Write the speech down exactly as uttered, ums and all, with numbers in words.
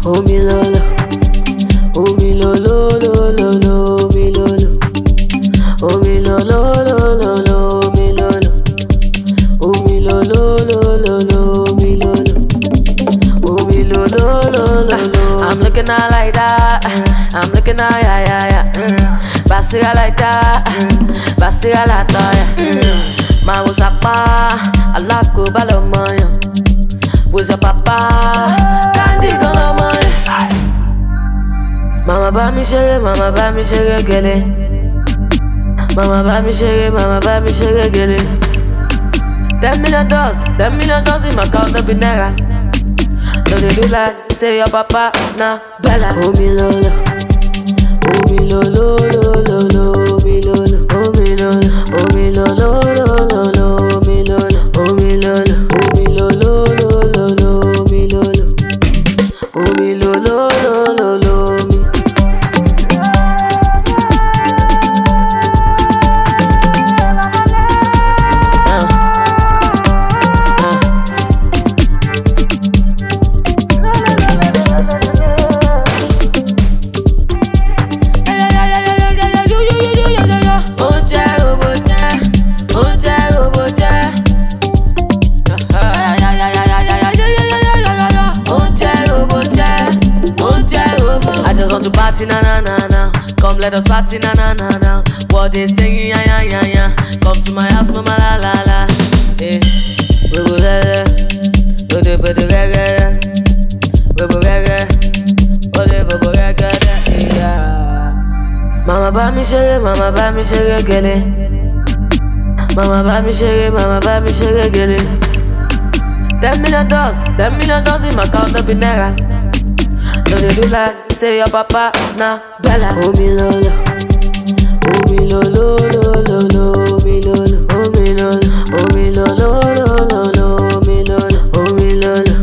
Oh mi lolo, oh mi lolo, lolo, lolo, mi lolo. Oh mi lolo, lolo, lolo, mi lolo. Oh mi lolo, lolo, lolo, mi lolo. Oh mi lolo, lolo, lolo. I'm looking out like that. I'm looking out, yeah, yeah, yeah. Basiga like that. Basiga la toya. Ma usapa, alako balomoyo. Who's your papa? Candy golomoyo. Mama ba mi shere, mama ba mi shere gele. Mama ba mi shere, mama ba mi shere gele. Ten million dollars, ten million dollars in my account, up in naira. No they do like say your papa na bella. Oh mi lolo, oh mi lolo, lolo, lolo, mi lolo. Oh mi lolo, oh mi lolo, lolo, lolo, mi lolo. Oh mi lolo, oh mi lolo, lolo, lolo, mi lolo. Oh mi lolo, lolo, lolo, mi. Want to party na na na na. Come let us party na na na na. What they singing ya ya ya ya. Come to my house mama la la la. Eh, we go there, we do we do reggae, we go reggae, we do we go reggae yeah. Mama ba mi shere, mama ba mi shere gele. Mama ba mi shere, mama ba mi shere gele. Ten million dollars, ten million dollars in my account, up in naira. No they do like say your papa na bella. Oh mi lolo, oh mi lolo, lolo, lolo, mi lolo. Oh mi lolo, oh mi lolo, lolo, lolo, mi lolo. Oh mi lolo.